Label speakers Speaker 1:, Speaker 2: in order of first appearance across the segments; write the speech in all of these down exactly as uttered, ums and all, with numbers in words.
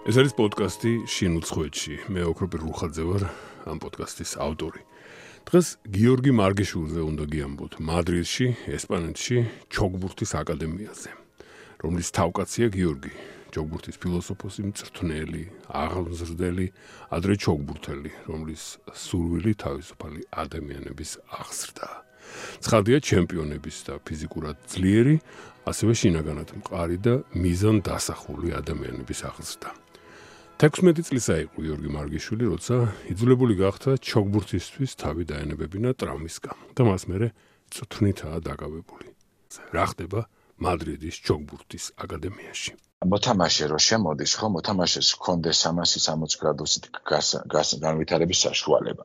Speaker 1: ეს არის პოდკასტი შინ უცხოეთში. მე ოქროპირ რუხაძე ვარ ამ პოდკასტის ავტორი. დღეს გიორგი მარგიშვილზე უნდა გიამბოთ მადრიდში, ესპანეთში, ჩოგბურთის აკადემიაზე, რომლის თავკაცია გიორგი, ჩოგბურთის ფილოსოფოსი, მწვრთნელი, აღმზრდელი, ადრე ჩოგბურთელი, რომლის სურვილი თავისუფალი ადამიანების აღზრდაა. ცხადია ჩემპიონების და ფიზიკურად ძლიერი, ასევე შინაგანად მყარი და მიზან დასახული ადამიანების აღზრდა. თექვსმეტი წლისა იყო გიორგი მარგიშვილი, როცა იძულებული გახდა ჩოგბურთისთვის თავი დაენებებინა ტრამვის გამო და მას მერე წვრთნითაა დაკავებული. რა ხდება მადრიდის ჩოგბურთის აკადემიაში?
Speaker 2: მოთამაშე რო შემოდის, ხო, მოთამაშეს ჰქონდეს სამასი სამოცი გრადუსით განვითარების საშუალება.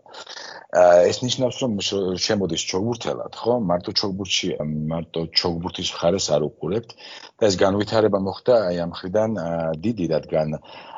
Speaker 2: ეს ნიშნავს, რომ შემოდის ჩოგბურთელად, ხო, მარტო ჩოგბურთში, მარტო ჩოგბურთის მხარეს არ უყურებთ და ეს განვითარება მოხდა აი ამ მხრიდან დიდი, რადგან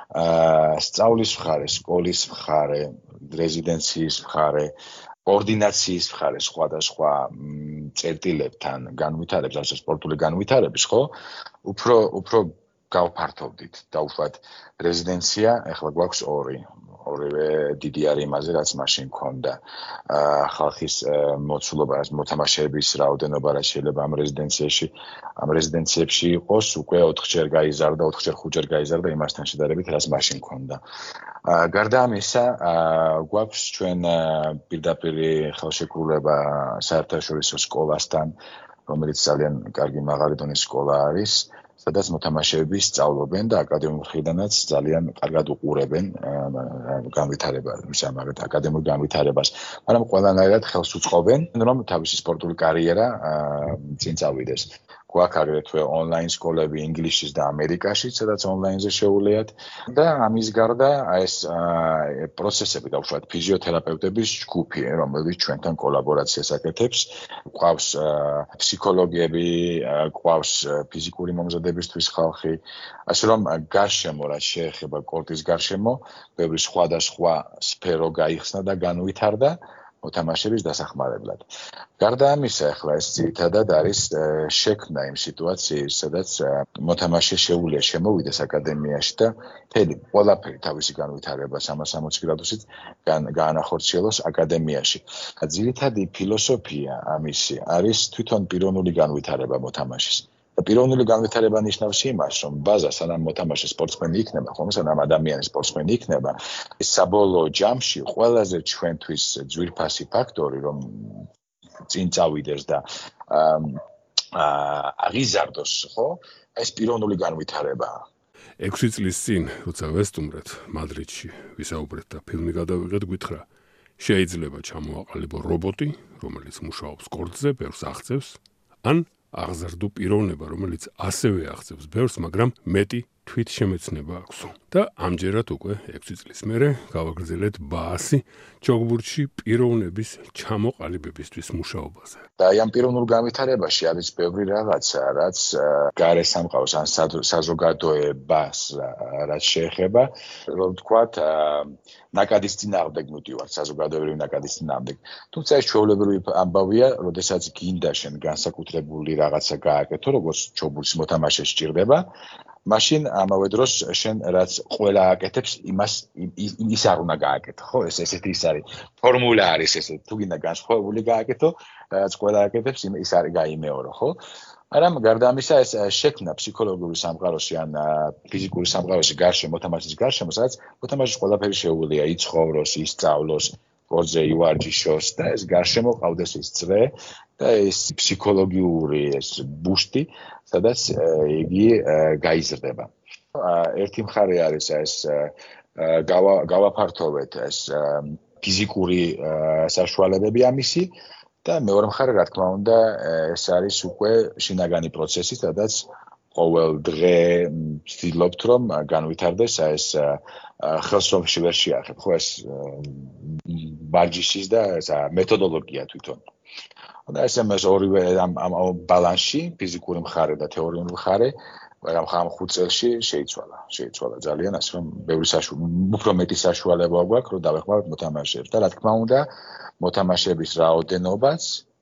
Speaker 2: სწავლის მხარე, სკოლის მხარე, რეზიდენციის მხარე, კოორდინაციის მხარე სხვადასხვა წერტილებთან განვითარებს, ასე სპორტული განვითარების, ხო, უფრო უფრო გავფართოვდით და უშუალოდ რეზიდენცია ახლა გვაქვს ორი. ორივე დიდი არის იმაზე, რაც მაშინ ქონდა. ხალხის მოცულობა, მოთამაშეების რაოდენობა, რაც შეიძლება ამ რეზიდენციაში, ამ რეზიდენციებში იყოს, უკვე ოთხჯერ გაიზარდა, ოთხჯერ ხუთჯერ გაიზარდა იმასთან შედარებით, რაც მაშინ ქონდა. გარდა ამისა, გვაქვს ჩვენ პირდაპირ ხელშეკრულება საერთაშორისო სკოლასთან, რომელიც ძალიან კარგი მაღალი დონის სკოლა არის. სადაც მოთამაშეები სწავლობენ და აკადემიურ მხრიდანაც ძალიან კარგად უყურებენ განვითარებას, ამაგათ აკადემიურ განვითარებას, მაგრამ ყველანაირად ხელს უწყობენ, რომ თავისი სპორტული კარიერა წინ წავიდეს. გვაქვს აგრეთვე ონლაინ სკოლები ინგლისშიც და ამერიკაშიც, სადაც ონლაინზე შეუძლიათ და ამის გარდა ეს პროცესები და უშუალოდ ფიზიოთერაპევტების ჯგუფი, რომელიც ჩვენთან კოლაბორაციას აკეთებს, გვყავს ფსიქოლოგები, გვყავს ფიზიკური მომზადებისთვის ხალხი, ასე რომ გარშემო რაც შეეხება კორტის გარშემო, ბევრი სხვადასხვა სფერო გაიხსნა და განვითარდა მოთამაშების დასახმარებლად. გარდა ამისა, ახლა ეს ძირითადად არის შექმნა იმ სიტუაციის, სადაც მოთამაშე შეუძლია შემოვიდეს აკადემიაში და მთელი ყველაფერი თავისი განვითარება სამას სამოცი გრადუსით გაანახორციელოს აკადემიაში. ძირითადი ფილოსოფია ამისი არის თვითონ პიროვნული განვითარება მოთამაშის. პიროვნული განვითარება ნიშნავს იმას, რომ ბაზა სანამ მოთამაშე სპორტსმენი იქნება, ხომ, სანამ ადამიანი სპორტსმენი იქნება, საბოლოო ჯამში ყველაზე ჩვენთვის ძვირფასი ფაქტორი, რომ წინ წავიდეს და აღიზარდოს, ხო, ეს პიროვნული განვითარებაა.
Speaker 1: ექვსი წლის წინ, როცა ვესტუმრეთ მადრიდში, ვისაუბრეთ და ფილმი გადავიღეთ, გითხრა, შეიძლება ჩამოაყალიბო რობოტი, რომელიც მუშაობს კორტზე, ბევრს აღწევს, ან აღზრდო პიროვნება, რომელიც ასევე აღწევს ბევრს, მაგრამ მეტი თვითშემეცნება აქვს. და ამჯერად უკვე ექვსი წლის მერე გავაგრძელეთ ბაასი ჩოგბურთში პიროვნების ჩამოყალიბებისთვის მუშაობაზე.
Speaker 2: და აი ამ პიროვნულ განვითარებაში არის ბევრი რაღაცა, რაც გარეს ამყავს ან საზოგადოებას, რაც შეეხება, რომ ვთქვათ, ნაკადის წინააღმდეგ მივდივართ, საზოგადოებრივი ნაკადის წინააღმდეგ. თუმცა ეს ჩვეულებრივი ამბავია, როდესაც გინდა შენ განსაკუთრებული რაღაცა გააკეთო, როგორც ჩოგბურთის მოთამაშე სჭირდება, მაშინ ამავე დროს შენ რაც ყველა აკეთებს, იმას ის არ უნდა გააკეთო, ხო? ეს ესეთი ის არის. ფორმულა არის ესეთი, თუ გინდა განსხვავებული გააკეთო, რაც ყველა აკეთებს, ის არის გაიმეორო, ხო? მაგრამ გარდა ამისა, ეს შექმნა ფსიქოლოგიური სამყაროში ან ფიზიკური სამყაროში გარშემო, მოთამაშის გარშემო, სადაც მოთამაშეს ყველაფერი შეუძლია იცხოვროს, ისწავლოს, კორტზე ივარჯიშოს და ეს გარშემო ყავდეს ის წრე და ეს ფსიქოლოგიური ეს ბუშტი, სადაც იგი გაიზრდება. ერთი მხარე არის ეს გავაფართოვეთ ეს ფიზიკური საშუალებები ამისი და მეორე მხარე, რა თქმა უნდა, ეს არის უკვე შინაგანი პროცესი, სადაც ყოველ დღე ვცდილობთ, რომ განვითარდეს ეს ხელს რომ ვერ შეახებ, ხო, ეს ვარჯიშის და ეს მეთოდოლოგია თვითონ. და ეს ამას ორივე ამ ბალანსში, ფიზიკური მხარე და თეორიული მხარე, მაგრამ ხამ ხუთ წელში შეიცვალა, შეიცვალა ძალიან, ასე რომ ბევრი საშუალება, უფრო მეტი საშუალება გვაქვს, რომ დავეხმაროთ მოთამაშეებს და რა თქმა უნდა, მოთამაშეების რაოდენობაც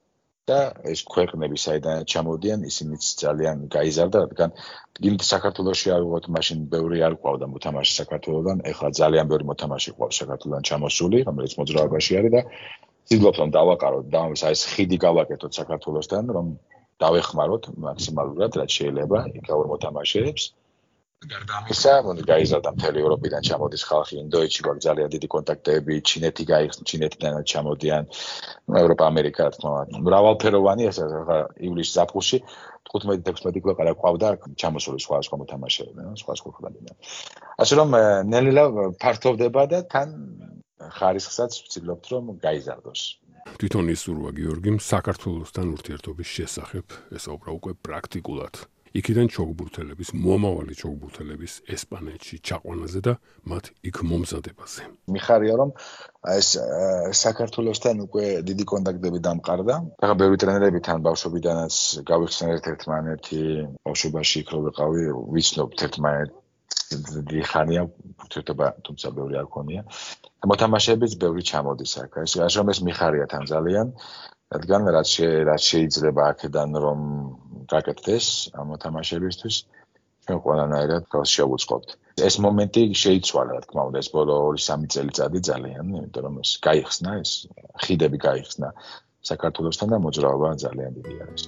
Speaker 2: და ეს ქვეყნები საიდან ჩამოდიან, ისინიც ძალიან გაიზარდა, რადგან იმით საქართველოში არ ვიყავთ, მაშინ ბევრი არ ყავდა მოთამაშე საქართველოსთან, ეხლა ძალიან ბევრი მოთამაშე ყავს საქართველოსთან ჩამოსული, რომელიც მოძრაობაში არის და ვცდილობთ რომ დავაკაროთ და ეს ხიდი გავაკეთოთ საქართველოსთან, რომ დავეხმაროთ მაქსიმალურად რაც შეიძლება იქაურ მოთამაშეებს. გარდა ამისა, მოდი გაიზარდა მთელი ევროპიდან ჩამოდის ხალხი, ინდოეთში გვაქვს ძალიან დიდი კონტაქტები, ჩინეთი გაიხსნა, ჩინეთიდან ჩამოდიან, ევროპა, ამერიკა, რა თქმა უნდა, მრავალფეროვანი ეს ივლისის ზაფხულში თხუთმეტი თექვსმეტი ქვეყანა ყავდა ჩამოსული სხვა სხვა მოთამაშეები, სხვა სხვა ქვეყნებიდან. ასე რომ ნელილა ფართოვდება და თან ხარისხსაც ვცდილობთ რომ გაიზარდოს.
Speaker 1: თვითონ ისურვა გიორგიმ საქართველოსთან ურთიერთობის შესახებ ესაუბრა უკვე პრაქტიკულად. იქიდან ჩოგბურთელების, მომავალი ჩოგბურთელების ესპანეთში ჩაყვანაზე და მათ იქ მომზადებაზე.
Speaker 2: მიხარია რომ ეს საქართველოსთან უკვე დიდი კონტაქტები დამყარდა. ახლა ბევრი ტრენერები თან ბავშვობიდანაც გავიხსენეთ ერთმანეთი, ბავშვობაში იქ რო ვიყავი, ვიცნობთ ერთმანეთი ხანია, ურთიერთობა თუმცა ბევრი არ ქონია. მოთამაშეებიც ბევრი ჩამოდის აქ. ეს რომ ეს მიხარია თან ძალიან, რადგან რაც რაც შეიძლება აქედან რომ გაკეთდეს ამ მოთამაშეებისთვის, ჩვენ ყველანაირად გავს შევუწყობთ. ეს მომენტი შეიცვალა, რა თქმა უნდა, ეს ბოლო ორი სამი წელიწადი ძალიან, იმიტომ რომ ეს გაიხსნა, ეს ხიდები გაიხსნა საქართველოსთან და მოძრაობა ძალიან დიდი არის.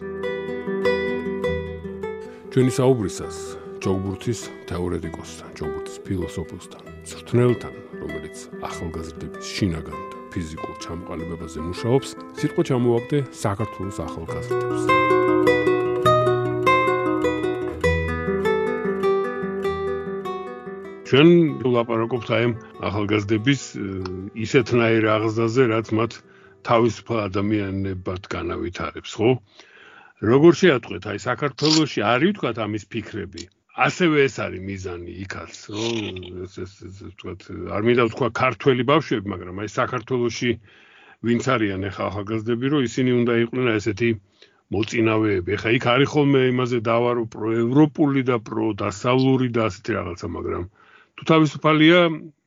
Speaker 1: ჩვენი საუბრისას ჩოგბურთის თეორეტიკოსთან, ჩოგბურთის ფილოსოფოსთან, მწვრთნელთან, რომელიც ახალგაზრდების შინაგან და ფიზიკურ ჩამოყალიბებაზე მუშაობს, სიტყვა ჩამოვაგდე საქართველოს ახალგაზრდებს. ჩვენ ვლაპარაკობთ აი ამ ახალგაზრდების ისეთნაირ აღზრდაზე, რაც მათ თავისუფალ ადამიანებად განავითარებს, ხო? როგორ შეატყვეთ, აი საქართველოში არის თქვათ ამის ფიქრები? ასევე ეს არის მიზანი იქაც, ხო? ეს ეს თქვათ, არ მინდა ვთქვა ქართველი ბავშვები, მაგრამ აი საქართველოში ვინც არიან ახლა ახალგაზრდები, რომ ისინი უნდა იყვნენ ესეთი მოწინავეები. ახლა იქ არის ხოლმე იმაზე დავარო პროევროპული და პროდასავლური და ასეთი რაღაცა, მაგრამ თუ თავისუფალია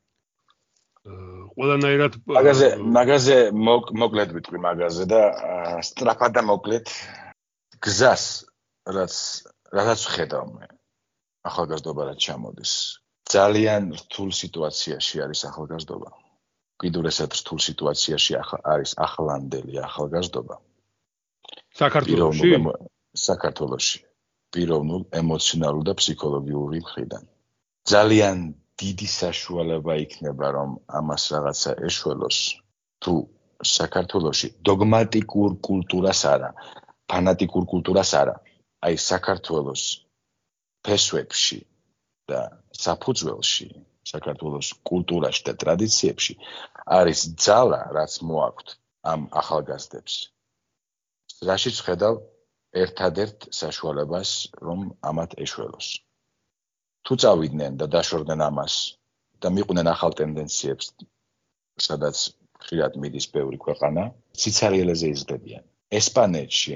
Speaker 1: ყველანაირად
Speaker 2: მაგაზე მაგაზე მოკლედ ვიტყვი მაგაზე და სწრაფად და მოკლედ გზას რაც რაც ხედავ მე ახალგაზრდობა რაც ჩამოდის ძალიან რთულ სიტუაციაში არის ახალგაზრდობა კიდურესად რთულ სიტუაციაში არის ახლანდელი ახალგაზრდობა
Speaker 1: საქართველოში
Speaker 2: საქართველოში პიროვნულ ემოციონალურ და ფსიქოლოგიური მხრიდან ძალიან დიდი საშუალება იქნება რომ ამას რაღაცა ეშველოს თუ საქართველოში დოგმატიკურ კულტურას არა ფანატიკურ კულტურას არა აი საქართველოს ფესვებში და საფუძველში საქართველოს კულტურაში და ტრადიციებში არის ძალა რაც მოაქვთ ამ ახალგაზრდებს რაშიც ხედავ ერთადერთ საშუალებას რომ ამათ ეშველოს თუ წავიდნენ და დაშორდნენ ამას და მიყვნენ ახალ ტენდენციებს სადაც ხშირად მიდის ბევრი ქვეყანა ციცარიელეზე იზრდებიან ესპანეთში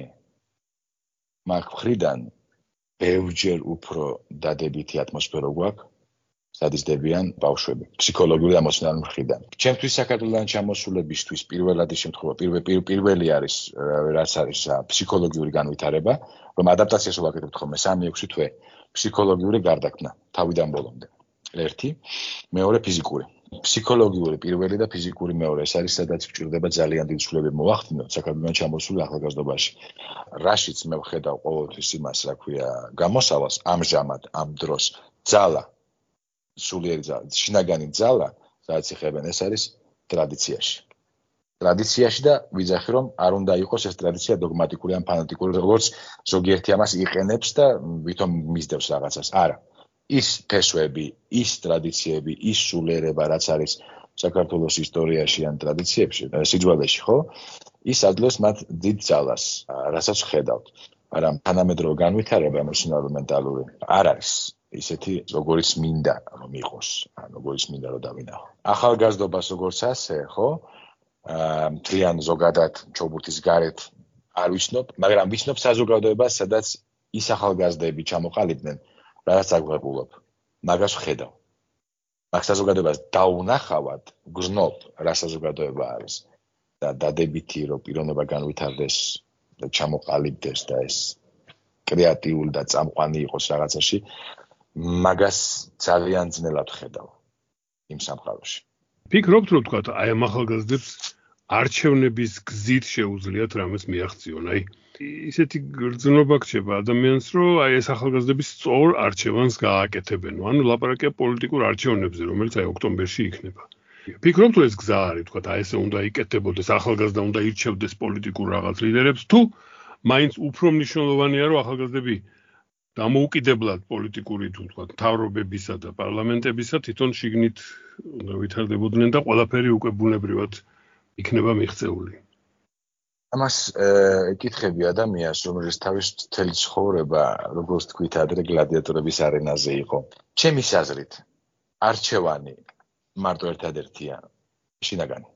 Speaker 2: მაგ მხრიდან ბევრჯერ უფრო დადებითი ატმოსფერო გვაქვს სადიზდებიან ბავშვები ფსიქოლოგიური და ემოციონალური მხრიდან ჩემთვის საქართველოსთან ჩამოსულებისთვის პირველადი შემთხვევა პირველი არის რაც არის ფსიქოლოგიური განვითარება რომ ადაპტაციას ვაკეთებთ ხოლმე სამი ექვსი თვე ფსიქოლოგიური გარდაქმნა თავიდან ბოლომდე ერთი მეორე ფიზიკური ფსიქოლოგიური პირველი და ფიზიკური მეორე ეს არის სადაც გვჭირდება ძალიან დიდი ცვლილებები მოახდინოთ საქართველოსთან ჩამოსული ახალგაზრდობაში რაშიც მე ვხედავ ყოველთვის იმას რა ქვია გამოსავალს ამჟამად ამ დროს ძალა სულიერი ძალა შინაგანი ძალა სადაც იხებენ ეს არის ტრადიციაში ტრადიციაში და ვიძახი რომ არ უნდა იყოს ეს ტრადიცია დოგმატიკური ან ფანატიკური როგორც ზოგიერთი ამას იყენებს და ვითომ მისდევს რაღაცას არა ის ფესვები ის ტრადიციები ის სულიერება რაც არის საქართველოს ისტორიაში ან ტრადიციებში სიძველეში ხო ის ადლოს მათ დიდ ძალას რასაც ხედავთ მაგრამ თანამედროვე განვითარება ემოციონალური მენტალური არ არის ისეთი როგორიც მინდა რომ იყოს ან როგორიც მინდა რომ დავინახო ახალგაზრდობას როგორც ასე ხო მთლიან ზოგადად ჩოგბურთის გარეთ არ ვიცნობ მაგრამ ვიცნობ საზოგადოებას სადაც ის ახალგაზრდები ჩამოყალიბდნენ რაც აგვებულობ მაგას ვხედავ მაგ საზოგადოებას დაუნახავად გრძნობ რა საზოგადოება არის და დადებითი რომ პიროვნება განვითარდეს და ჩამოყალიბდეს და ეს კრეატიული და წამყვანი იყოს რაღაცაში, მაგას ძალიან ძნელად ხედავ იმ სამყაროში.
Speaker 1: ფიქრობთ, რომ თქვა, აი ამ ახალგაზრდებს არჩევნების გზით შეუძლიათ რამეს მიაღწიონ, აი ისეთი გრძნობა გრჩება ადამიანს, რომ აი ეს ახალგაზრდები სწორ არჩევანს გააკეთებენ. ანუ ლაპარაკია პოლიტიკურ არჩევნებზე, რომელიც აი ოქტომბერში იქნება. ფიქრობთ, რომ ეს გზა არის, თქვა, აი ესე უნდა იკეთებოდეს, ახალგაზრდა უნდა ირჩევდეს პოლიტიკურ რაღაც ლიდერებს, თუ მაინც უფრო მნიშვნელოვანია, რომ ახალგაზრდები დამოუკიდებლად პოლიტიკური თუ თქვა მთავრობებისა და პარლამენტებისა თვითონ შიგნით უნდა ვითარდებოდნენ და ყველაფერი უკვე ბუნებრივად იქნება მიღწეული.
Speaker 2: ამას ეკითხები ადამიანს, რომელიც თავის მთელი ცხოვრება, როგორც თქვით, ადრე გლადიატორების არენაზე იყო. ჩემის აზრით, არჩევანი მარტო ერთადერთია შინაგანი.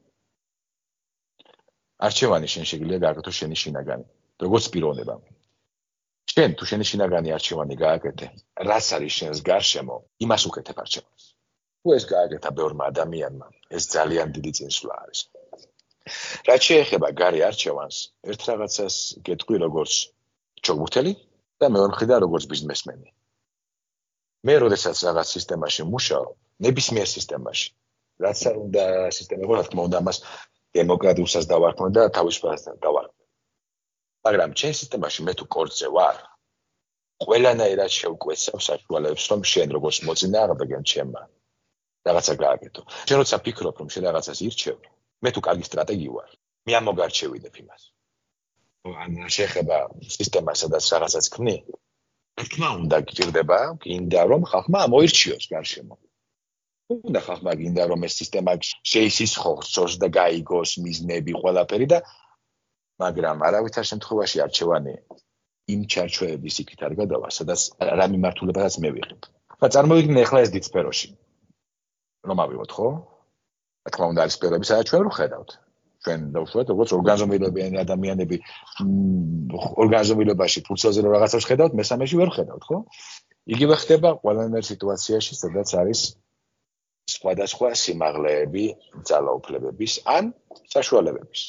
Speaker 2: არჩევანი შენ შეგვიძლია გააკეთო შენი შინაგანი, როგორც პიროვნება. შენ თუ შენი შინაგანი არჩევანი გააკეთე, რაც არის შენს გარშემო, იმას უკეთებ არჩევანს. თუ ეს გააკეთა ბევრმა ადამიანმა, ეს ძალიან დიდი წინსვლა არის. რაც შეეხება გარე არჩევანს, ერთ რაღაცას გეტყვი როგორც ჩოგბურთელი და მეორე მხრიდან როგორც ბიზნესმენი. მე როდესაც რაღაც სისტემაში მუშაობ, ნებისმიერ სისტემაში, რაც არ უნდა სისტემა იყო, რა თქმა უნდა, ამას დემოკრატიულსაც დავარქმევ და თავისუფლებას დავარქმევ. მაგრამ ჩემ სისტემაში მე თუ კორწე ვარ, ყველანაირად შევკვეცავ საშუალებებს, რომ შენ როგორც მოწინააღმდეგე ჩემმა რაღაცა გააკეთო. შენ როცა ფიქრობ, რომ შენ რაღაცას ირჩევ, მე თუ კარგი სტრატეგი ვარ, მე ამ მოგარჩევიდებ იმას. ან შეეხება სისტემას, სადაც რაღაცას ქმნი, თქმა უნდა გჭირდება, გინდა რომ ხალხმა მოირჩიოს გარშემო. უნდა ხალხმა გინდა რომ ეს სისტემა შეისისხოს და გაიგოს მიზნები ყველაფერი და მაგრამ არავითარ შემთხვევაში არჩევანი იმ ჩარჩოების იქით არ გადავა, სადაც რა მიმართულებაც მე ვიღებ. და წარმოვიდგინე ახლა ეს დისპეროში. რომ ავიღოთ, ხო? რა თქმა უნდა არის სფეროები, სადაც ჩვენ რო ხედავთ. ჩვენ დავუშვათ, როგორც ორგანიზმირებიანი ადამიანები ორგანიზმირებაში ფუნქციაზე რო რაღაცას ხედავთ, მესამეში ვერ ხედავთ, ხო? იგივე ხდება ყველანაირ სიტუაციაში, სადაც არის სხვადასხვა სიმაღლეები ძალაუფლებების ან საშუალებების.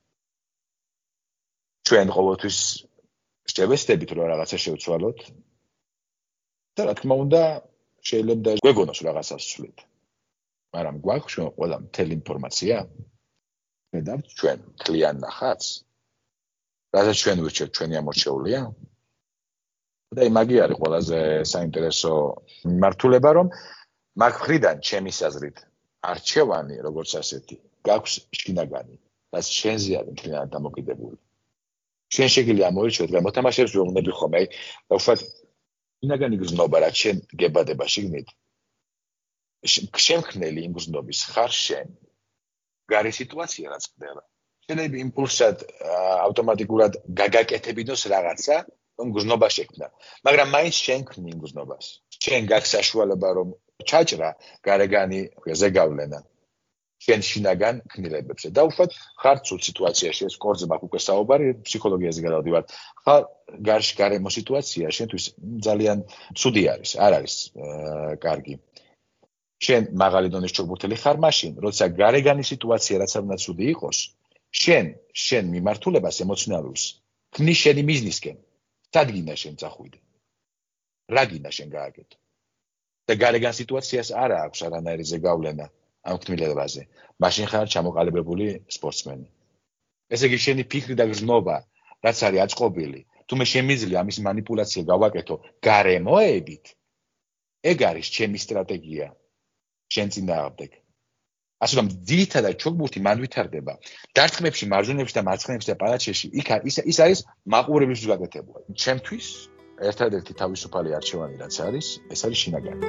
Speaker 2: ჩვენ ყოველთვის შევეცდებით რომ რაღაცა შევცვალოთ და რა თქმა უნდა შეიძლება გვეგონოს რაღაცას ვცვლით. მაგრამ გვაქვს ჩვენ ყველა მთელი ინფორმაცია. ხედავთ ჩვენ მთლიან ნახატს, რასაც ჩვენ ვირჩევთ ჩვენი ამორჩეულია. და იმაგი არის ყველაზე საინტერესო მართულება, რომ მაგ მხრიდან ჩემის აზრით არჩევანი როგორც ასეთი გაქვს შინაგანი, რაც შენზე არის მთლიანად დამოკიდებული. შენ შეგიძლია მოირჩიოთ და მოთამაშეებს ვეუბნები ხოლმე, აი, ვთქვათ, შინაგანი გრძნობა, რაც შენ გებადება შიგნით, შემქმნელი იმ გრძნობის ხარ შენ. გარე სიტუაცია რაც ხდება. შეიძლება იმპულსად ავტომატიკურად გაგაკეთებინოს რაღაცა, რომ გრძნობა შექმნა. მაგრამ მაინც შენ ქმნი იმ გრძნობას. შენ გაქვს საშუალება რომ ჩაჭრა გარეგანი ზეგავლენა. შენ შინაგან ქმნილებებზე. და უშუალოდ ხარ ცუდ სიტუაციაში, ეს კორზე მაქვს უკვე საუბარი, ფსიქოლოგიაზე გადავდივარ. ხარ გარშ გარემო სიტუაცია შენთვის ძალიან ცუდი არის, არ არის კარგი. შენ მაღალი დონის ჩოგბურთელი ხარ მაშინ, როცა გარეგანი სიტუაცია რაც არ უნდა ცუდი იყოს, შენ შენ მიმართულებას ემოციონალურს ქმნის შენი მიზნისკენ. სად გინდა შენ წახვიდე? რა გინდა შენ გააკეთო? და გარეგან სიტუაციას არა აქვს არანაირი ზეგავლენა ამ ქმნილებაზე. მაშინ ხარ ჩამოყალიბებული სპორტსმენი. ესე იგი შენი ფიქრი და გრძნობა, რაც არის აწყობილი, თუმე შემიძლია ამის მანიპულაცია გავაკეთო გარემოებით, ეგ არის ჩემი სტრატეგია. შენ წინააღმდეგ. ასე რომ ძირითადად ჩოგბურთი მან ვითარდება დარტყმებში, მარჯვენებში და მარცხნებში და პალაჩებში, იქ ის ის არის მაყურებლის გაკეთებული. ჩემთვის ერთადერთი თავისუფალი არჩევანი რაც არის, ეს არის შინაგანი.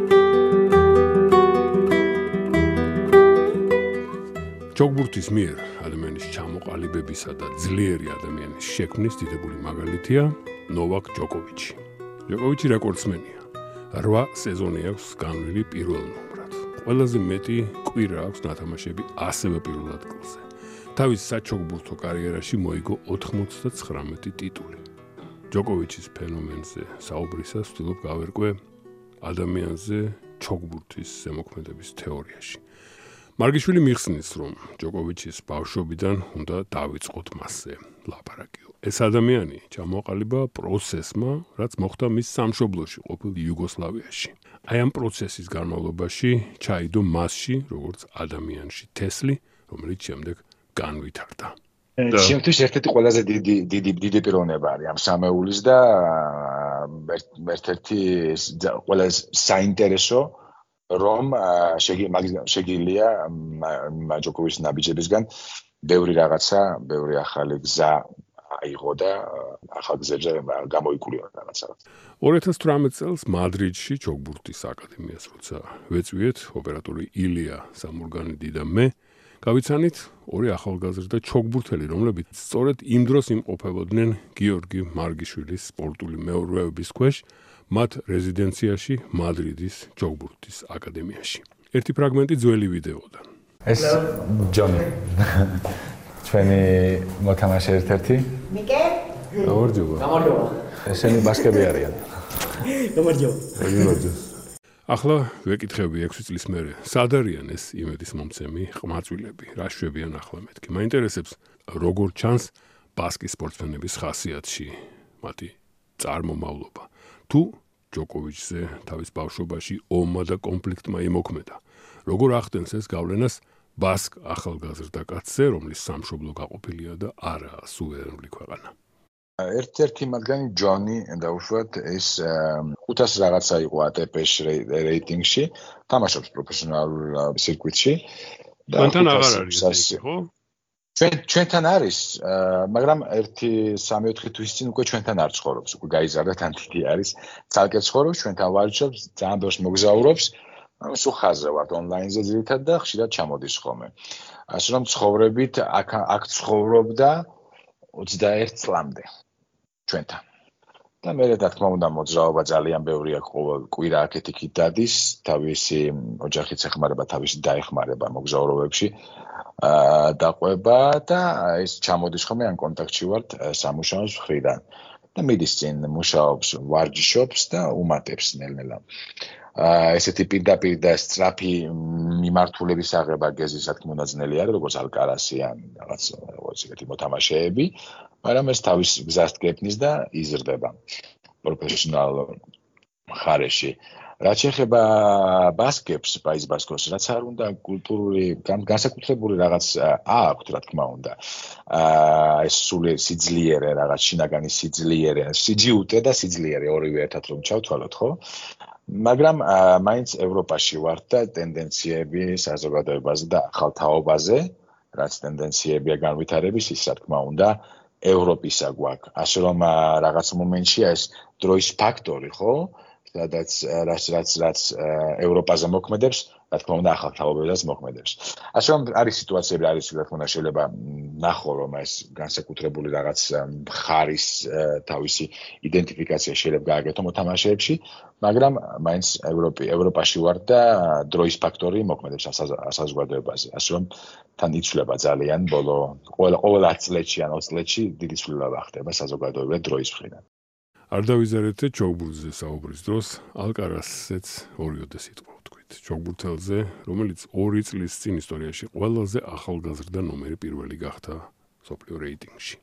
Speaker 1: ჩოგბურთის მიერ ადამიანის ჩამოყალიბებისა და ძლიერი ადამიანის შექმნის დიდებული მაგალითია ნოვაკ ჯოკოვიჩი. ჯოკოვიჩი რეკორდსმენია. რვა სეზონი აქვს განვლილი პირველ ნომრად. ყველაზე მეტი კვირა აქვს ნათამაშები ასევე პირველ ადგილზე. თავის საჩოგბურთო კარიერაში მოიგო ოთხმოცდაცხრამეტი ტიტული. ჯოკოვიჩის ფენომენზე საუბრისას ვთვლობ გავერკვე ადამიანზე ჩოგბურთის ზემოქმედების თეორიაში. მარგიშვილი მიხსნის, რომ ჯოკოვიჩის ბავშვობიდან უნდა დავიწყოთ მასზე. ლაპარაკიო. ეს ადამიანი ჩამოყალიბა პროცესმა, რაც მოხდა მის სამშობლოში, ყოფილ იუგოსლავიაში. აი ამ პროცესის განმავლობაში ჩაიდო მასში, როგორც ადამიანში თესლი, რომელიც შემდეგ განვითარდა.
Speaker 2: ჩემთვის ერთ-ერთი ყველაზე დიდი დიდი დიდი პიროვნება არის ამ სამეულის და ერთ-ერთი ყველაზე საინტერესო რომ შეგიძლია ჯოკოვიჩის ნაბიჯებისგან ბევრი რაღაცა, ბევრი ახალი გზა აიღო და ახალ გზებზე გამოიკურიო რაღაცა.
Speaker 1: ორი ათას თვრამეტ წელს მადრიდში ჩოგბურთის აკადემიას როცა ვეწვიეთ, ოპერატორი ილია სამურგანიდი და მე გავიცანით ორი ახალგაზრდა ჩოგბურთელი, რომლებიც სწორედ იმ დროს იმყოფებოდნენ გიორგი მარგიშვილის სპორტული მეურვეობის ქვეშ, მათ რეზიდენციაში მადრიდის ჩოგბურთის აკადემიაში. ერთი ფრაგმენტი ძველი ვიდეოდან.
Speaker 3: ეს ჯონი. ჩვენი მოთამაშე ერთ-ერთი.
Speaker 4: მიკე?
Speaker 3: გამარჯობა.
Speaker 4: გამარჯობა.
Speaker 3: ესენი ბასკები არიან.
Speaker 4: გამარჯობა.
Speaker 1: გამარჯობა. ახლა ვეკითხები ექვსი წლის მერე, სად არიან ეს იმედის მომცემი ყმაწვილები, რა შვებიან ახლა მეთქი. მაინტერესებს, როგორ ჩანს ბასკის სპორტსმენების ხასიათში მათი წარმომავლობა. თუ ჯოკოვიჩზე თავის ბავშვობაში ომმა და კონფლიქტმა იმოქმედა, როგორ ახდენს ეს გავლენას ბასკ ახალგაზრდა კაცზე, რომლის სამშობლო გაყოფილია და არა სუვერენული ქვეყანა.
Speaker 2: ერთ-ერთი მათგანი ჯონი დაუშვათ ეს ხუთას რაღაცა იყო A T P-ში რეიტინგში, თამაშობს პროფესიონალურ სირკვიტში.
Speaker 1: ჩვენთან აღარ არის ეს, ხო?
Speaker 2: ჩვენ ჩვენთან არის, მაგრამ ერთი სამი ოთხი თვის წინ უკვე ჩვენთან არ ცხოვრობს, უკვე გაიზარდა თან დიდი არის, ცალკე ცხოვრობს, ჩვენთან ვარჯიშობს, ძალიან ბევრს მოგზაურობს. სულ ხაზზე ვართ ონლაინზე ძირითადად და ხშირად ჩამოდის ხოლმე. ასე რომ ცხოვრებით აქ აქ ცხოვრობდა ოცდაერთ წლამდე ჩვენთან. და მე რა თქმა უნდა მოძრაობა ძალიან ბევრი აქვს, ყოველ კვირა აქეთ-იქით დადის, თავისი ოჯახით ეხმარება, თავისი და ეხმარება მოგზაურობებში დაყვება და ეს ჩამოდის ხოლმე ან კონტაქტში ვართ სამუშაოს მხრიდან. და მიდის წინ მუშაობს, ვარჯიშობს და უმატებს ნელ-ნელა. ესეთი პირდაპირ და სწრაფი მიმართულების აღება გეზის რა თქმა უნდა ძნელი არის, როგორც ალკარასი ან რაღაც როგორც ეგეთი მოთამაშეები, მაგრამ ეს თავის გზას გეფნის და იზრდება პროფესიონალურ მხარეში. რაც შეეხება ბასკებს, პაიზ ბასკოს, რაც არ უნდა კულტურული, განსაკუთრებული რაღაც აქვთ, რა თქმა უნდა. აა ეს სული სიძლიერე, რაღაც შინაგანი სიძლიერე, სიძიუტე და სიძლიერე ორივე ერთად რომ ჩავთვალოთ, ხო? მაგრამ მაინც ევროპაში ვართ და ტენდენციები საზოგადოებაზე და ახალ თაობაზე, რაც ტენდენციებია განვითარების, ის რა თქმა უნდა ევროპისა გვაქვს. ასე რომ რაღაც მომენტშია ეს დროის ფაქტორი, ხო? სადაც რაც რაც რაც ევროპაზე მოქმედებს, რა თქმა უნდა ახალ თაობებზეც მოქმედებს. ასე რომ არის სიტუაციები, არის რა თქმა უნდა შეიძლება ნახო რომ ეს განსაკუთრებული რაღაც მხარის თავისი იდენტიფიკაცია შეიძლება გააკეთო მოთამაშეებში, მაგრამ მაინც ევროპი ევროპაში ვარ და დროის ფაქტორი მოქმედებს საზოგადოებაზე. ასე რომ თან იცვლება ძალიან ბოლო ყოველ ყოველ ათი წლებში ან ოცი წლებში დიდი ცვლილება ხდება საზოგადოებრივ დროის მხრიდან.
Speaker 1: არ დავიზარეთე ჩოგბურთზე საუბრის დროს, ალკარასზეც ორიოდე სიტყვა ვთქვით. ჩოგბურთელზე, რომელიც ორი წლის წინ ისტორიაში ყველაზე ახალგაზრდა ნომერი პირველი გახდა მსოფლიო რეიტინგში.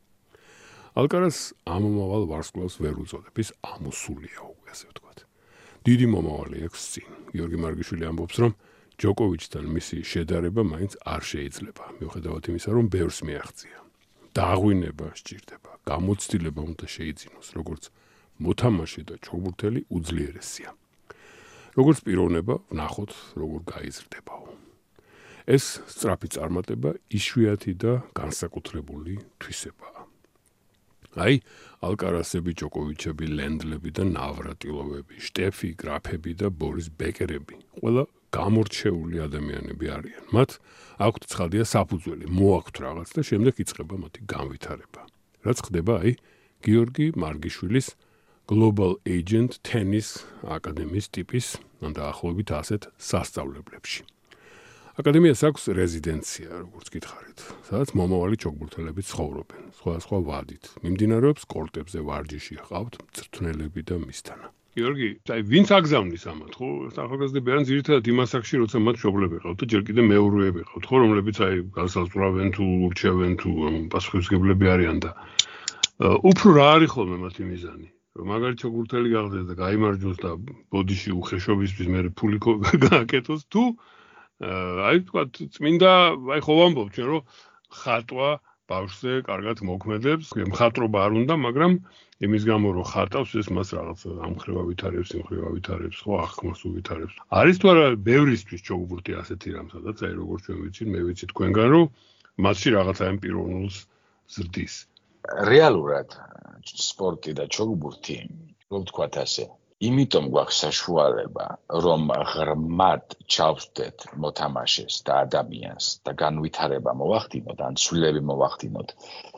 Speaker 1: ალკარას ამომავალ ვარსკვლავს ვერ უწოდებ, ის ამოსულია უკვე ასე ვთქვათ. დიდი მომავალი აქვს წინ. გიორგი მარგიშვილი ამბობს, რომ ჯოკოვიჩთან მისი შედარება მაინც არ შეიძლება, მიუხედავად იმისა, რომ ბევრს მიაღწია. დაღვინება სჭირდება, გამოცდილება უნდა შეიძინოს, როგორც მოთამაშე და ჩოგბურთელი უძლიერესია. როგორც პიროვნება, ვნახოთ, როგორ გაიზრდებაო. ეს სწრაფი წარმატება იშვიათი და განსაკუთრებული თვისებაა. აი, ალკარასები, ჯოკოვიჩები, ლენდლები და ნავრატილოვები, შტეფი, გრაფები და ბორის ბეკერები, ყველა გამორჩეული ადამიანები არიან. მათ აქვთ ცხადია საფუძველი, მოაქვთ რაღაც და შემდეგ იწყება მათი განვითარება. რაც ხდება აი გიორგი მარგიშვილის Global Agent Tennis აკადემიის ტიპის ან დაახლოებით ასეთ სასწავლებლებში. აკადემიას აქვს რეზიდენცია, როგორც გითხარით, სადაც მომავალი ჩოგბურთელები ცხოვრობენ, სხვადასხვა ვადით. მიმდინარეობს კორტებზე ვარჯიში, ჰყავთ მწვრთნელები და მისთანა. გიორგი, აი ვინც აგზავნის ამათ, ხო? ახალგაზრდები არიან ძირითადად იმ ასაკში, როცა მათ მშობლები ყავთ და ჯერ კიდევ მეურვეები ყავთ, ხო, რომლებიც აი განსაზღვრავენ თუ ურჩევენ თუ პასუხისმგებლები არიან და უფრო რა არის ხოლმე მათი მიზანი? რომ მაგარი ჩოგბურთელი გახდეს და გაიმარჯვოს და ბოდიში უხეშობისთვის მე ფული გააკეთოს თუ აი თქვა წმინდა აი ხო ვამბობ ჩვენ რომ ხატვა ბავშვზე კარგად მოქმედებს, მხატვრობა არ უნდა, მაგრამ იმის გამო რომ ხატავს ეს მას რაღაც ამხრევა ვითარებს, იმხრევა ვითარებს, ხო, აღქმას უვითარებს. არის თუ არა ბევრისთვის ჩოგბურთი ასეთი რამ, სადაც აი როგორც ჩვენ ვიცით, მე ვიცი თქვენგან რომ მასში რაღაცა ამ პიროვნულს ზრდის.
Speaker 2: რეალურად სპორტი და ჩოგბურთი, რომ ვთქვათ ასე, იმიტომ გვაქვს საშუალება, რომ ღრმად ჩავსდეთ მოთამაშეს და ადამიანს და განვითარება მოვახდინოთ, ან ცვლილები მოვახდინოთ.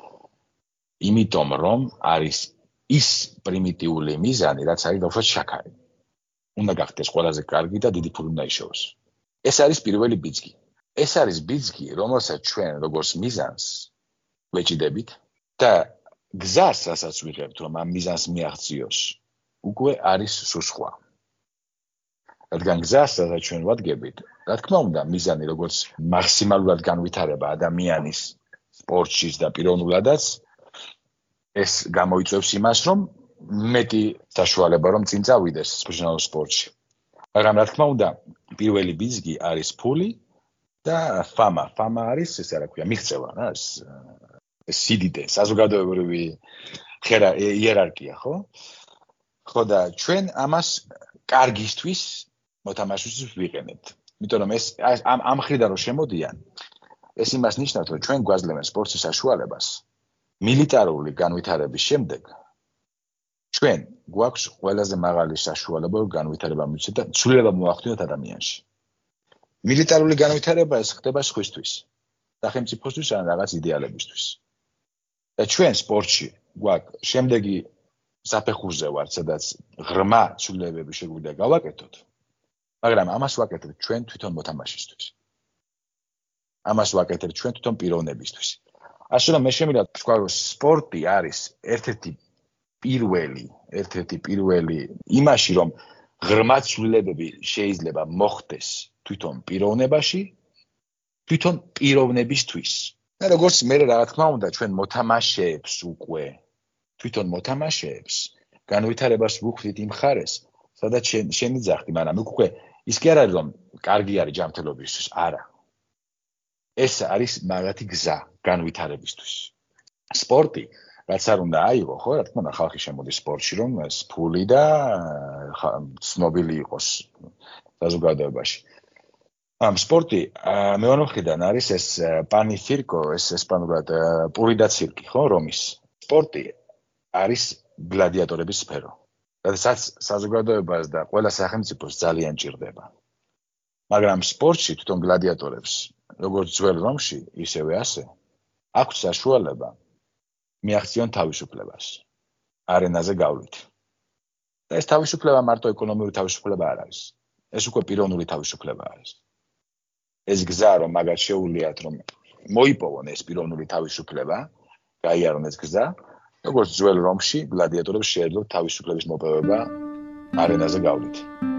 Speaker 2: იმიტომ რომ არის ის პრიმიტიული მიზანი, რაც არის ბავშვად შაქარი. უნდა გახდეს ყველაზე კარგი და დიდი ფული უნდა იშოვოს. ეს არის პირველი ბიძგი. ეს არის ბიძგი, რომელსაც ჩვენ როგორც მიზანს ვეჭიდებით და გზას, რასაც ვიღებთ, რომ ამ მიზანს მიაღწიოს, უკვე არის სულ სხვა. რადგან გზას, რასაც ჩვენ ვადგებით, რა თქმა უნდა, მიზანი როგორც მაქსიმალურად განვითარება ადამიანის სპორტშიც და პიროვნულადაც, ეს გამოიწვევს იმას, რომ მეტი საშუალება რომ წინ წავიდეს პროფესიონალურ სპორტში. მაგრამ რა თქმა უნდა, პირველი ბიძგი არის ფული და ფამა. ფამა არის, ესე რა ქვია, მიღწევა, რა, ეს სიდიდე, საზოგადოებრივი იერარქია, ხო? ხო და ჩვენ ამას კარგისთვის მოთამაშისთვის ვიყენებთ. იმიტომ რომ ეს ამ ამ მხრიდან რომ შემოდიან, ეს იმას ნიშნავს, რომ ჩვენ გვაძლევენ სპორტის საშუალებას. მილიტარული განვითარების შემდეგ ჩვენ გვაქვს ყველაზე მაღალი საშუალება რომ განვითარება მივცეთ და ცვლილება მოვახდინოთ ადამიანში. მილიტარული განვითარება ეს ხდება სხვისთვის, სახელმწიფოსთვის ან რაღაც იდეალებისთვის. და ჩვენ სპორტში გვაქვს შემდეგი საფეხურზე ვართ, სადაც ღრმა ცვლილებები შეგვიძლია გავაკეთოთ, მაგრამ ამას ვაკეთებთ ჩვენ თვითონ მოთამაშისთვის. ამას ვაკეთებთ ჩვენ თვითონ პიროვნებისთვის. ასე რომ მე შემიძლია თქვა, რომ სპორტი არის ერთ-ერთი პირველი, ერთ-ერთი პირველი იმაში, რომ ღრმა ცვლილებები შეიძლება მოხდეს თვითონ პიროვნებაში, თვითონ პიროვნებისთვის. და როგორც მე რა თქმა უნდა, ჩვენ მოთამაშეებს უკვე თვითონ მოთამაშეებს განვითარებას ვუხდით იმ ხარეს, სადაც შენი ძახდი, მაგრამ უკვე ის კი არ არის რომ კარგი არის ჯანმრთელობისთვის, არა. ეს არის მაგათი გზა განვითარებისთვის. სპორტი, რაც არ უნდა აიღო, ხო, რა თქმა უნდა, ხალხი შემოდის სპორტში, რომ ეს ფული და ცნობილი იყოს საზოგადოებაში. ამ სპორტი მეორე მხრიდან არის ეს პანიფირკო, ეს ესპანურად პური და ცირკი, ხო, რომის. სპორტი არის გლადიატორების სფერო. რადგან საზოგადოებას და ყველა სახელმწიფოს ძალიან ჭირდება. მაგრამ სპორტში თვითონ გლადიატორებს, როგორც ძველ რომში, ისევე ასე, აქვს საშუალება მიაღწიონ თავისუფლებას არენაზე გავლით. და ეს თავისუფლება მარტო ეკონომიური თავისუფლება არ არის. ეს უკვე პიროვნული თავისუფლება არის. ეს გზა რომ მაგათ შეუძლიათ რომ მოიპოვონ ეს პიროვნული თავისუფლება, გაიარონ ეს გზა, როგორც ძველ რომში გლადიატორებს შეეძლოთ თავისუფლების მოპოვება არენაზე გავლით.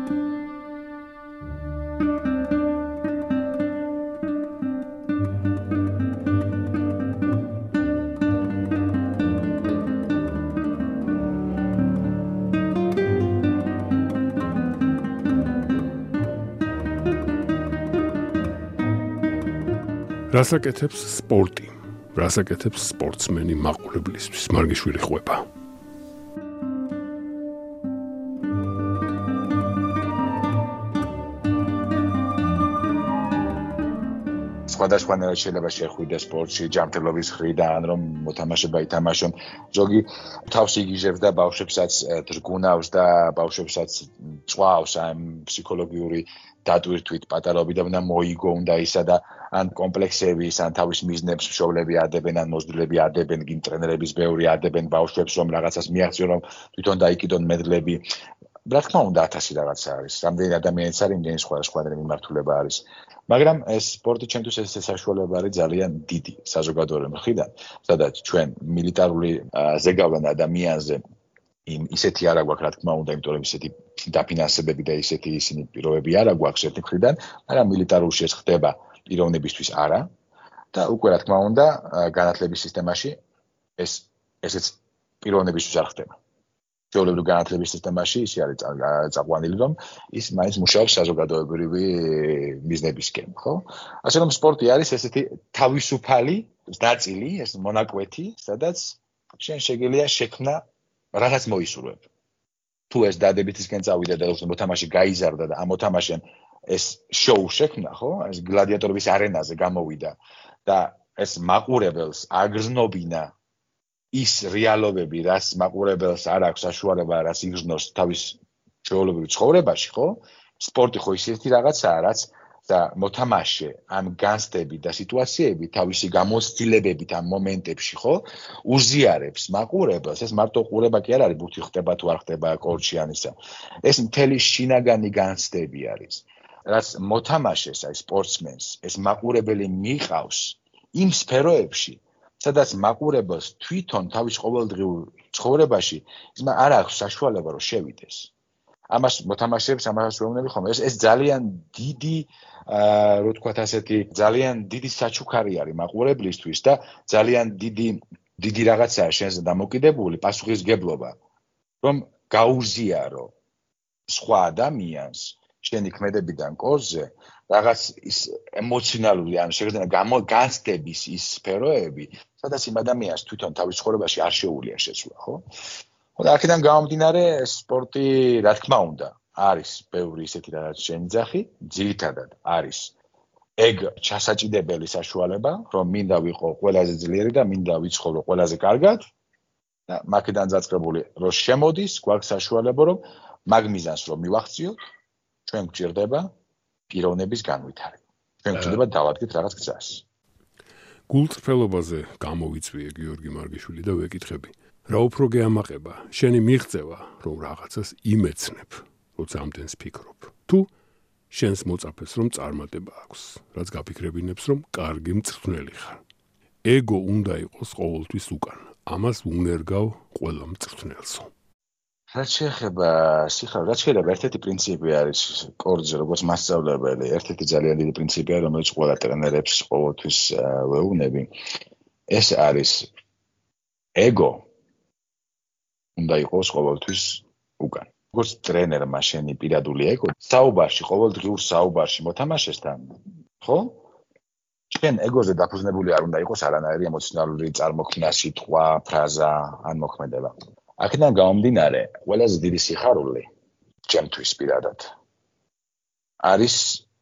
Speaker 1: რას აკეთებს სპორტი? რას აკეთებს სპორტსმენი მაყურებლისთვის? მარგიშვილი ხვება.
Speaker 2: სხვადასხვანაირად შეიძლება შეხვიდეს სპორტში ჯანმრთელობის მხრიდან, რომ მოთამაშეება ითამაშონ. ზოგი თავს იგიჟებს და ბავშვებსაც დრგუნავს და ბავშვებსაც წვავს ამ ფსიქოლოგიური დატვირთვით პატარაობიდან და მოიგო უნდა ისა და ან კომპლექსების, ან თავის მიზნებს მშობლები ადებენ, ან მოძდვრები ადებენ, გიმ ტრენერების ბევრი ადებენ ბავშვებს, რომ რაღაცას მიაღწიონ, რომ თვითონ დაიკიდონ მედლები. რა თქმა უნდა, ათასი რაღაცა არის. რამდენი ადამიანიც არის, იმდენი სხვადასხვანაირი მიმართულება არის. მაგრამ ეს სპორტი ჩემთვის ეს საშუალება არის ძალიან დიდი საზოგადოებრივი მხრიდან, სადაც ჩვენ მილიტარული ზეგავლენ ადამიანზე იმ ისეთი არ აქვს, რა თქმა უნდა, იმიტომ რომ ისეთი დაფინანსებები და ისეთი ისინი პირობები არ აქვს ერთი მხრიდან, მაგრამ მილიტარული ეს ხდება პიროვნებისთვის არა და უკვე რა თქმა უნდა, განათლების სისტემაში ეს ესეც პიროვნებისთვის არ ხდება. ჩვეულებრივ განათლების სისტემაში ისე არის წაყვანილი, რომ ის მაინც მუშაობს საზოგადოებრივი მიზნებისკენ, ხო? ასე რომ სპორტი არის ესეთი თავისუფალი ნაწილი, ეს მონაკვეთი, სადაც შენ შეგიძლია შექმნა რაღაც მოისურვებ. თუ ეს დადებითისკენ წავიდა და მოთამაშე გაიზარდა და ამ მოთამაშემ ეს შოუ შექმნა, ხო? ეს გლადიატორების არენაზე გამოვიდა და ეს მაყურებელს აგრძნობინა ის რეალობები, რაც მაყურებელს არ აქვს საშუალება, რაც იგრძნოს თავის ჩვეულებრივ ცხოვრებაში, ხო? სპორტი ხო ისეთი რაღაცაა, რაც და მოთამაშე ამ განცდები და სიტუაციები თავისი გამოცდილებებით ამ მომენტებში, ხო? უზიარებს მაყურებელს, ეს მარტო ყურება კი არ არის, ბუთი ხდება თუ არ ხდება კორჩიანისა. ეს მთელი შინაგანი განცდები არის. რაც მოთამაშეს, აი სპორტსმენს, ეს მაყურებელი მიყავს იმ სფეროებში, სადაც მაყურებელს თვითონ თავის ყოველდღიურ ცხოვრებაში ის არ აქვს საშუალება რომ შევიდეს. ამას მოთამაშეებს ამას ვეუბნები ხოლმე. ეს ეს ძალიან დიდი, აა, რო თქვათ ასეთი, ძალიან დიდი საჩუქარი არის მაყურებლისთვის და ძალიან დიდი დიდი რაღაცაა შენზე დამოკიდებული პასუხისგებლობა, რომ გაუზიარო სხვა ადამიანს შენი ქმედებიდან კორზე რაღაც ის ემოციონალური ან შეგიძლია განცდების ის სფეროები, სადაც იმ ადამიანს თვითონ თავის ცხოვრებაში არ შეუძლია შეცვლა, ხო? და აქედან გამომდინარე სპორტი, რა თქმა უნდა, არის ბევრი ისეთი რაღაც შენიძახი, ძირითადად არის ეგ ჩასაჭიდებელი საშუალება, რომ მინდა ვიყო ყველაზე ძლიერი და მინდა ვიცხოვრო ყველაზე კარგად და მაქედან დაწყებული რომ შემოდის, გვაქვს საშუალება რომ მაგ მიზანს რომ მივახციოთ, ჩვენ გვჭირდება პიროვნების განვითარება. ჩვენ გვჭირდება დავადგეთ რაღაც გზას.
Speaker 1: გულწრფელობაზე გამოვიწვიე გიორგი მარგიშვილი და ვეკითხები. რა უფრო გეამაყება, შენი მიღწევა, რომ რაღაცას იმეცნებ, როცა ამდენს ფიქრობ. თუ შენს მოწაფეს რომ წარმატება აქვს, რაც გაფიქრებინებს რომ კარგი მწვრთნელი ხარ. ეგო უნდა იყოს ყოველთვის უკან. ამას უნერგავ ყველა მწვრთნელსო.
Speaker 2: რაც შეეხება სიხარულს, რაც შეიძლება ერთ-ერთი პრინციპი არის კორტზე, როგორც მასწავლებელი, ერთ-ერთი ძალიან დიდი პრინციპია, რომელიც ყველა ტრენერებს ყოველთვის ვეუბნები. ეს არის ეგო უნდა იყოს ყოველთვის უკან. როგორც ტრენერმა შენი პირადული ეგო, საუბარში, ყოველდღიურ საუბარში მოთამაშესთან, ხო? შენ ეგოზე დაფუძნებული არ უნდა იყოს არანაირი ემოციონალური წარმოქმნა, სიტყვა, ფრაზა ან მოქმედება. აქედან გამომდინარე, ყველაზე დიდი სიხარული ჩემთვის პირადად არის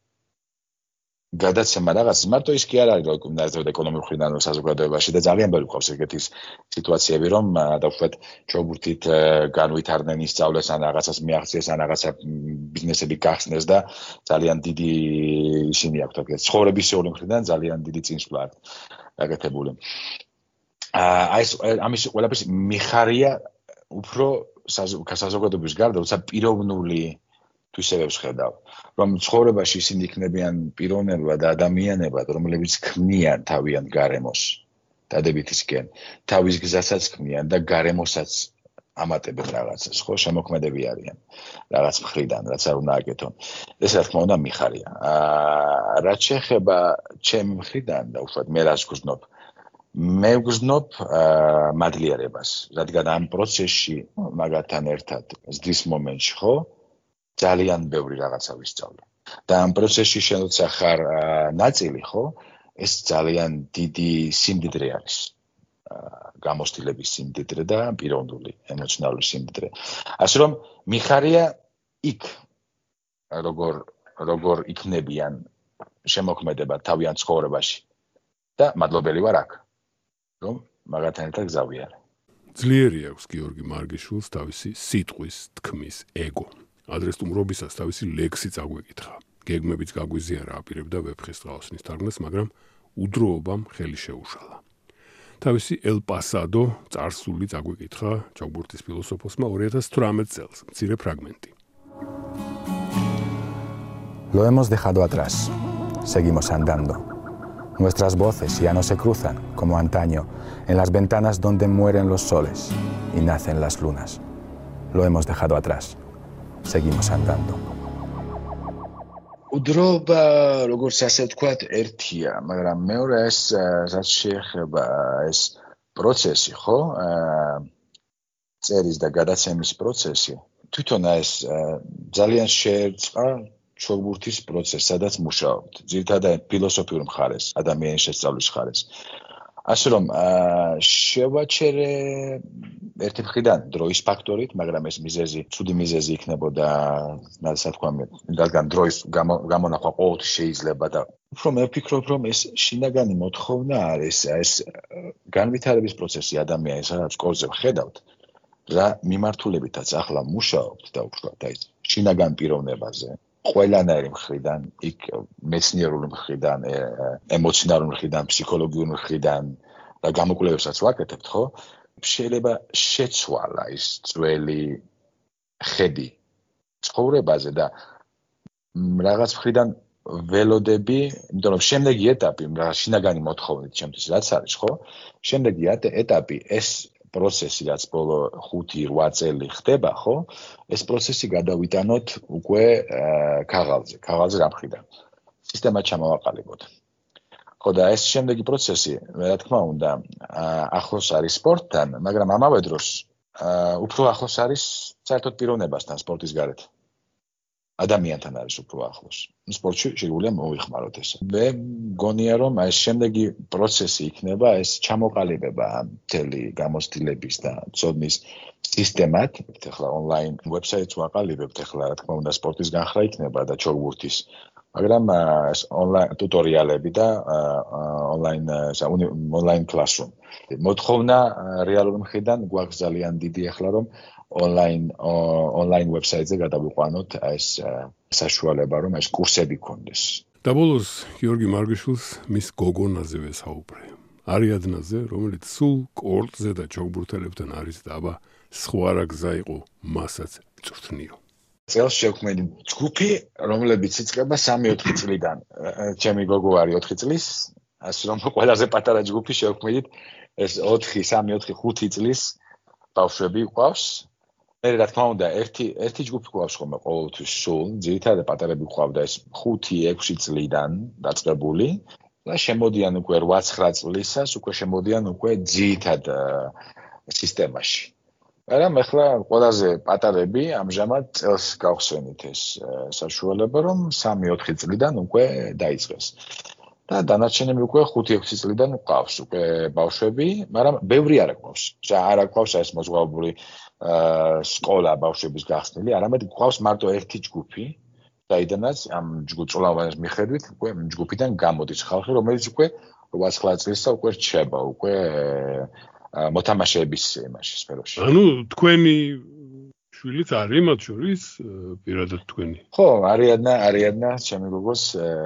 Speaker 2: გადაცემა რაღაც, მარტო ის კი არ არის, რომ ნაზრად ეკონომიკურ მხრიდან საზოგადოებაში და ძალიან ბევრი ყავს ეგეთი სიტუაციები, რომ დავუშვათ ჩოგბურთით განვითარდნენ, ისწავლეს ან რაღაცას მიაღწიეს, ან რაღაცა ბიზნესები გახსნეს და ძალიან დიდი ისინი აქვთ ეგეთ ცხოვრებისეული მხრიდან ძალიან დიდი წინსვლა აქვს გაკეთებული. აი ეს ამის ყველაფერს მიხარია უფრო საზოგადოების გარდა, როცა პიროვნული თვისებებს ხედავ, რომ ცხოვრებაში ისინი იქნებიან პიროვნება და ადამიანებად, რომლებიც ქმნიან თავიანთ გარემოს დადებითისკენ, თავის გზასაც ქმნიან და გარემოსაც ამატებენ რაღაცას, ხო, შემოქმედები არიან რაღაც მხრიდან, რაც არ უნდა აკეთონ. ეს რა თქმა უნდა მიხარია. აა რაც შეეხება ჩემი მხრიდან და უშუალოდ მე რას გრძნობ, მე ვგრძნობ მადლიერებას, რადგან ამ პროცესში მაგათთან ერთად ზრდის მომენტში, ხო? ძალიან ბევრი რაღაცა ვისწავლე. და ამ პროცესში შენ როცა ხარ ნაწილი, ხო? ეს ძალიან დიდი სიმდიდრე არის. გამოცდილების სიმდიდრე და პიროვნული, ემოციონალური სიმდიდრე. ასე რომ მიხარია იქ როგორ როგორ იქნებიან შემოქმედება თავიანთ ცხოვრებაში და მადლობელი ვარ აქ, რომ მაგათთან ერთად გზავიარე.
Speaker 1: ძლიერი აქვს გიორგი მარგიშვილს თავისი სიტყვის, თქმის ეგო. ადრესტუმრობისას თავისი ლექსიც აგვეკითხა. გეგმებიც გაგვიზიარა აპირებდა ვეფხის წყალოსნის თარგმნას, მაგრამ udroobam ხელი შეუშალა. თავისი El Pasado წარსულიც აგვეკითხა ჩოგბურთის ფილოსოფოსმა ორი ათას თვრამეტ წელს, მცირე ფრაგმენტი.
Speaker 3: Lo hemos dejado atrás. Seguimos andando. Nuestras voces ya no se cruzan, como antaño, en las ventanas donde mueren los soles y nacen las lunas. lo hemos dejado atrás. Seguimos andando.
Speaker 2: Udroba, როგორც ასე ვთქვათ, ერთია, მაგრამ მეორე ეს რაც შეეხება ეს პროცესი, ხო? წერის და გადაცემის პროცესი. თვითონ ეს ძალიან შეერწყა ჩოგბურთის პროცესს, სადაც მუშაობთ. ძირითადად ფილოსოფიურ მხარეს, ადამიანის შესწავლის მხარეს. ასე რომ შევაჩერე ერთი მხრიდან დროის ფაქტორით, მაგრამ ეს მიზეზი, ცუდი მიზეზი იქნებოდა, რადგან თქვა, რადგან დროის გამონახვა ყოველთვის შეიძლება და უფრო მე ვფიქრობ, რომ ეს შინაგანი მოთხოვნა არის, ეს განვითარების პროცესი ადამიანის, სადაც სკოლზე ვხედავთ, რა მიმართულებითაც ახლა მუშაობთ და ვთქვათ, აი შინაგან პიროვნებაზე. ყველანაირი მხრიდან, იქ მეცნიერული მხრიდან, ემოციონალური მხრიდან, ფსიქოლოგიური მხრიდან და გამოკვლევებსაც ვაკეთებთ, ხო? შეიძლება შეცვალა ის ძველი ხედი ცხოვრებაზე და რაღაც მხრიდან ველოდები, იმიტომ რომ შემდეგი ეტაპი, რაღაც შინაგანი მოთხოვნით ჩემთვის რაც არის, ხო? შემდეგი ეტაპი ეს პროცესი, რაც ბოლო ხუთი რვა წელი ხდება, ხო? ეს პროცესი გადავიტანოთ უკვე ქაღალდზე, ქაღალდზე რა მხრიდან. სისტემა ჩამოვაყალიბოთ. ხო და ეს შემდეგი პროცესი, რა თქმა უნდა, ახლოს არის სპორტთან, მაგრამ ამავე დროს უფრო ახლოს არის საერთოდ პიროვნებასთან სპორტის გარეთ. ადამიანთან არის უფრო ახლოს. სპორტში შეგვიძლია მოвихმაროთ ეს. მე მგონია რომ ეს შემდეგი პროცესი იქნება ეს ჩამოყალიბება მთელი გამოცდილების და ცოდნის სისტემად. ეხლა ონლაინ ვებსაიტს ვაყალიბებთ, ეხლა რა თქმა უნდა სპორტის განხრა იქნება და ჩოგბურთის. მაგრამ ეს ონლაინ ტუტორიალები და ონლაინ ონლაინ კლასრუმ. მოთხოვნა რეალური მხრიდან გვაქვს ძალიან დიდი ახლა რომ ონლაინ ონლაინ ვებსაიტზე გადავიყვანოთ ეს საშუალება რომ ეს კურსები გქონდეს.
Speaker 1: და ბოლოს გიორგი მარგიშვილს მის გოგონაზე ვესაუბრე. არიადნაზე, რომელიც სულ კორტზე და ჩოგბურთელებთან არის და აბა სხვა რა გზა იყო მასაც წვრთნიო.
Speaker 2: წელს შევქმნით ჯგუფი, რომლებიც იწყება სამი ოთხი წლიდან. ჩემი გოგო არის ოთხი წლის, ასე რომ ყველაზე პატარა ჯგუფი შევქმნით ეს ოთხი, სამი, ოთხი, ხუთი წლის ბავშვები ყავს. მე რა თქმა უნდა, ერთი ერთი ჯგუფი ყავს ხოლმე ყოველთვის სულ, ძირითადად პატარები ყავდა ეს ხუთი, ექვსი წლიდან დაწყებული და შემოდიან უკვე რვა ცხრა წლისას, უკვე შემოდიან უკვე ძირითად სისტემაში. მაგრამ ახლა ყველაზე პატარები ამჟამად წელს გავხსენით ეს საშუალება, რომ სამი ოთხი წლიდან უკვე დაიწყეს. და დანარჩენები უკვე ხუთი ექვსი წლიდან ყავს უკვე ბავშვები, მაგრამ ბევრი არ ყავს. არ ყავს ეს მოზღვავებული სკოლა ბავშვების გახსნილი, არამედ ყავს მარტო ერთი ჯგუფი, საიდანაც ამ ჯგუფწოლავანების მიხედვით უკვე ჯგუფიდან გამოდის ხალხი, რომელიც უკვე რვა ცხრა წლისა უკვე რჩება, უკვე მოთამაშეების იმაში სფეროში.
Speaker 1: ანუ თქვენი შვილიც არის მათ შორის პირადად თქვენი.
Speaker 2: ხო, არიადნა, არიადნა, ჩემი გოგოს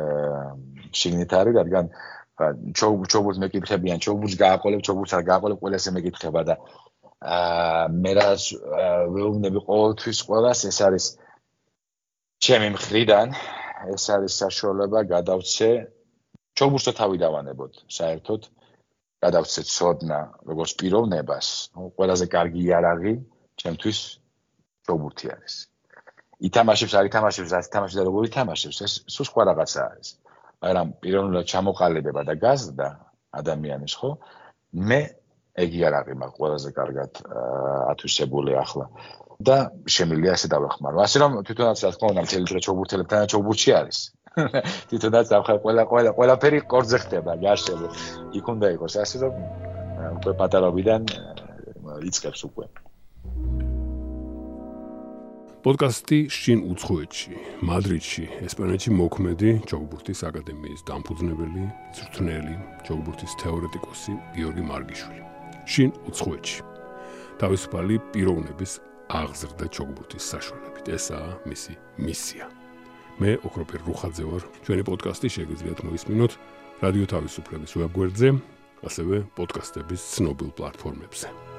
Speaker 2: შიგნით არის, რადგან ჩოგბურთს მეკითხებიან, ჩოგბურთს გააყოლებ, ჩოგბურთს არ გააყოლებ, ყველასე მეკითხება და მე რაც ვეუბნები ყოველთვის ყველას, ეს არის ჩემი მხრიდან, ეს არის საშუალება გადავცე ჩოგბურთს თავი დავანებოთ, საერთოდ გადავცე ცოდნა, როგორც პიროვნებას, ყველაზე კარგი იარაღი ჩემთვის ჩოგბურთი არის. ითამაშებს, არ ითამაშებს, რა ითამაშებს და როგორ ითამაშებს, ეს სულ სხვა რაღაცა არის. მაგრამ პიროვნულად ჩამოყალიბება და გაზრდა ადამიანის, ხო? მე ეგ იარაღი მაქვს ყველაზე კარგად ათვისებული ახლა. და შემიძლია ასე დავახმარო. ასე რომ თვითონაც რა თქმა უნდა მთელი დღე ჩოგბურთელებთან ჩოგბურთში არის. თვითონაც ახლა ყველა ყველა ყველაფერი კორტზე ხდება, გაშლო. იქ უნდა იყოს, ასე რომ უკვე პატარობიდან იწყებს უკვე.
Speaker 1: პოდკასტი შინ უცხოეთში, მადრიდში, ესპანეთში მოქმედი ჩოგბურთის აკადემიის დამფუძნებელი, მწვრთნელი, ჩოგბურთის თეორეტიკოსი გიორგი მარგიშვილი. შინ უცხოეთში. თავისუფალი პიროვნების აღზრდა ჩოგბურთის საშუალებით. ესაა მისი მისია. მე ოქროპირ რუხაძე ვარ. ჩვენი პოდკასტი შეგიძლიათ მოისმინოთ რადიო თავისუფლების ვებგვერდზე, ასევე პოდკასტების ცნობილ პლატფორმებზე.